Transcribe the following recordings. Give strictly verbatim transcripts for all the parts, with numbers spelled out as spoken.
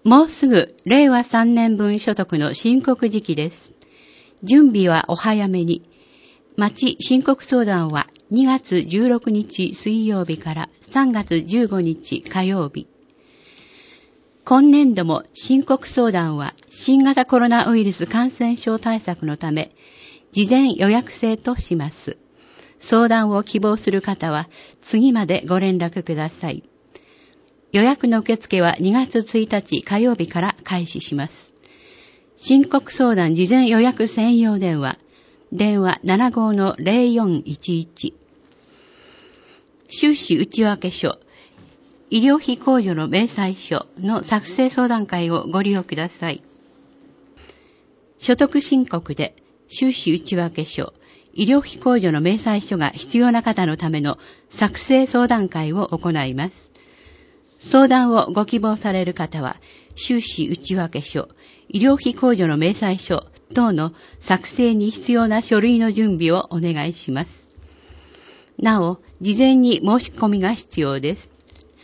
もうすぐれいわさんねんぶん所得の申告時期です。準備はお早めに。町申告相談はにがつじゅうろくにち水曜日からさんがつじゅうごにち火曜日。今年度も申告相談は新型コロナウイルス感染症対策のため、事前予約制とします。相談を希望する方は次までご連絡ください。予約の受付はにがつついたち火曜日から開始します。申告相談事前予約専用電話、電話 ななごのぜろよんいちいち。収支内訳書、医療費控除の明細書の作成相談会をご利用ください。所得申告で収支内訳書、医療費控除の明細書が必要な方のための作成相談会を行います。相談をご希望される方は、収支内訳書、医療費控除の明細書等の作成に必要な書類の準備をお願いします。なお、事前に申し込みが必要です。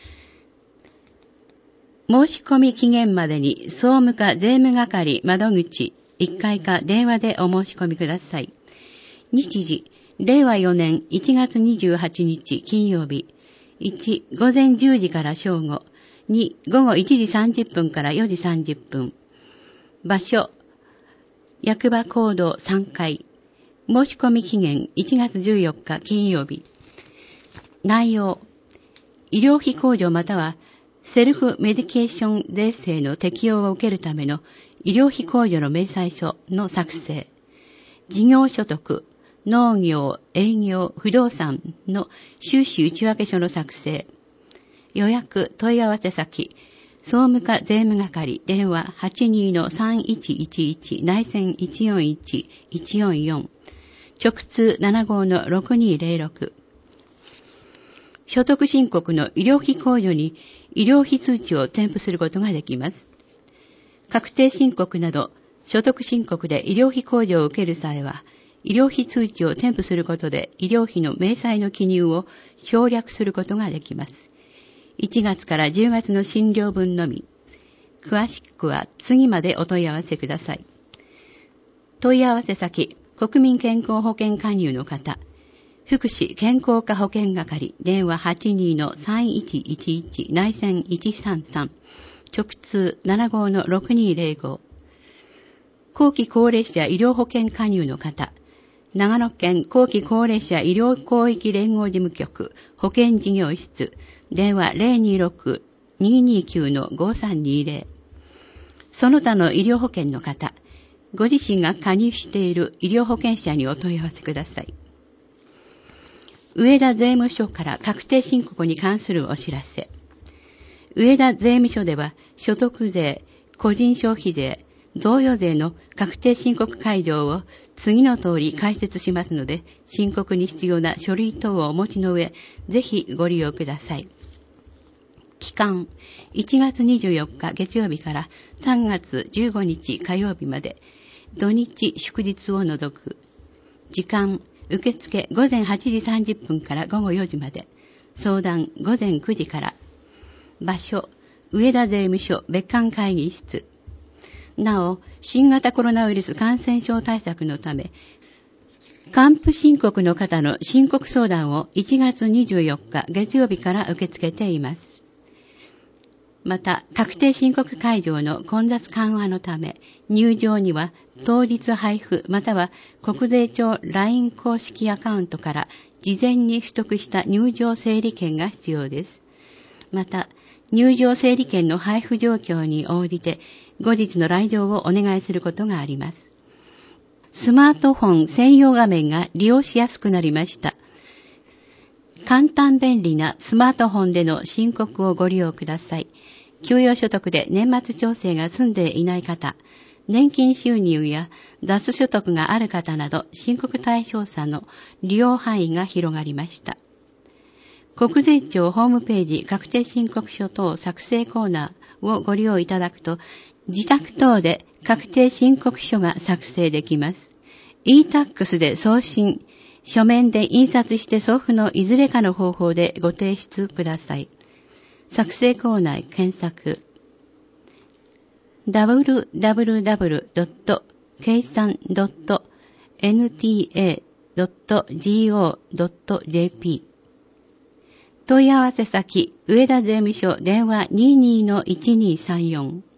申し込み期限までに総務課税務係窓口いっかいか電話でお申し込みください。日時、れいわよねんいちがつにじゅうはちにち金曜日。いち、午前じゅうじから正午。に、午後いちじさんじゅっぷんからよじさんじゅっぷん。場所、役場講堂さんかい。申し込み期限いちがつじゅうよっか金曜日。内容、医療費控除またはセルフメディケーション税制の適用を受けるための医療費控除の明細書の作成。事業所得、農業、営業、不動産の収支内訳書の作成。予約、問い合わせ先、総務課税務係、電話 はちにのさんいちいちいち 内線いちよんいち いちよんよん、直通 ななごのろくにぜろろく。所得申告の医療費控除に医療費通知を添付することができます。確定申告など、所得申告で医療費控除を受ける際は、医療費通知を添付することで医療費の明細の記入を省略することができます。いちがつからじゅうがつの診療分のみ。詳しくは次までお問い合わせください。問い合わせ先、国民健康保険加入の方、福祉健康課保険係、電話 はちにのさんいちいちいち 内線いちさんさん、直通 ななごのろくにぜろご。後期高齢者医療保険加入の方、長野県後期高齢者医療広域連合事務局保険事業室、電話 ぜろにろく にーにーきゅうのごさんにぜろ。その他の医療保険の方、ご自身が加入している医療保険者にお問い合わせください。上田税務署から確定申告に関するお知らせ。上田税務署では所得税、個人消費税、贈与税の確定申告会場を次の通り解説しますので、申告に必要な書類等をお持ちの上、ぜひご利用ください。期間、いちがつにじゅうよっか月曜日からさんがつじゅうごにち火曜日まで、土日祝日を除く。時間、受付午前はちじさんじゅっぷんからごごよじまで。相談午前くじから。場所、上田税務署別館会議室。なお、新型コロナウイルス感染症対策のため、還付申告の方の申告相談をいちがつにじゅうよっか月曜日から受け付けています。また、確定申告会場の混雑緩和のため、入場には当日配布または国税庁 ライン 公式アカウントから事前に取得した入場整理券が必要です。また、入場整理券の配布状況に応じて、後日の来場をお願いすることがあります。スマートフォン専用画面が利用しやすくなりました。簡単便利なスマートフォンでの申告をご利用ください。給与所得で年末調整が済んでいない方、年金収入や雑所得がある方など申告対象者の利用範囲が広がりました。国税庁ホームページ確定申告書等作成コーナーをご利用いただくと、自宅等で確定申告書が作成できます。e-タックス で送信、書面で印刷して送付のいずれかの方法でご提出ください。作成コーナー検索。 ダブリューダブリューダブリュードットケイサンドットエヌティーエードットジーオードットジェーピー 問い合わせ先、上田税務署電話 にじゅうにのいちにーさんよん